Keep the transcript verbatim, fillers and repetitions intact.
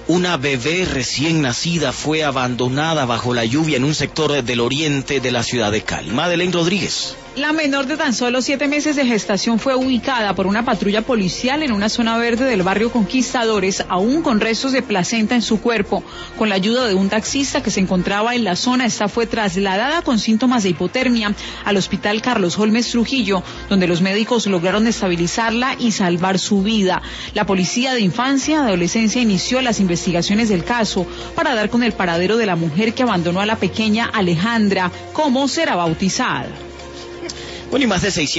Una bebé recién nacida fue abandonada bajo la lluvia en un sector del oriente de la ciudad de Cali. Madeleine Rodríguez. La menor de tan solo siete meses de gestación fue ubicada por una patrulla policial en una zona verde del barrio Conquistadores, aún con restos de placenta en su cuerpo. Con la ayuda de un taxista que se encontraba en la zona, esta fue trasladada con síntomas de hipotermia al hospital Carlos Holmes Trujillo, donde los médicos lograron estabilizarla y salvar su vida. La Policía de Infancia y Adolescencia inició las investigaciones del caso para dar con el paradero de la mujer que abandonó a la pequeña Alejandra, como será bautizada. Bueno, y más de seiscientos